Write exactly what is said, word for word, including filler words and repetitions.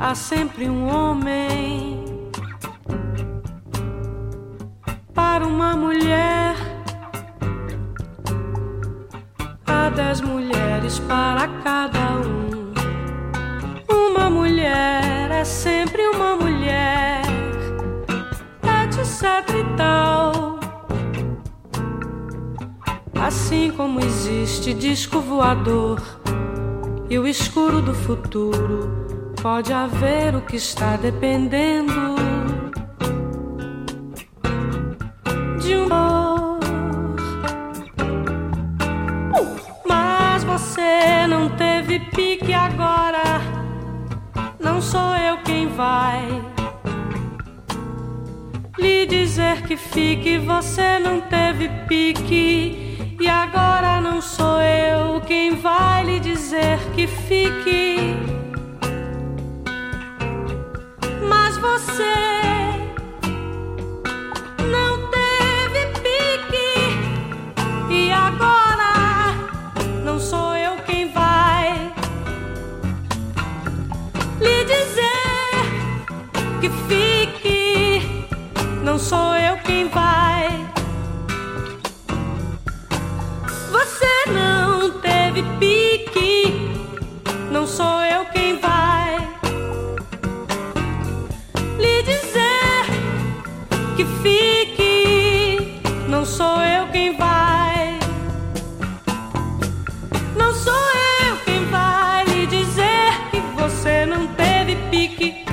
há sempre um homem para uma mulher, há dez mulheres para cada um. Uma mulher é sempre uma mulher, etc e tal. Assim como existe disco voador e o escuro do futuro, pode haver o que está dependendo de um amor. Mas você não teve pique agora, não sou eu quem vai lhe dizer que fique. Você não teve pique e agora não sou eu quem vai lhe dizer que fique. Mas você não teve pique e agora não sou eu quem vai lhe dizer que fique. Não sou eu quem vai. Você não teve pique, não sou eu quem vai lhe dizer que fique. Não sou eu quem vai. Não sou eu quem vai lhe dizer que você não teve pique.